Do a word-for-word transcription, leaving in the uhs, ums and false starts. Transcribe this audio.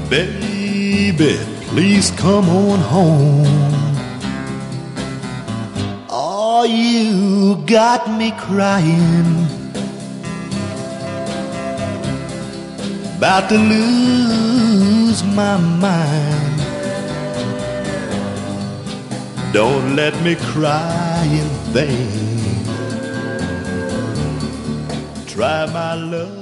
Baby, please come on home. Oh, you got me crying, about to lose my mind. Don't let me cry in vain. Try my love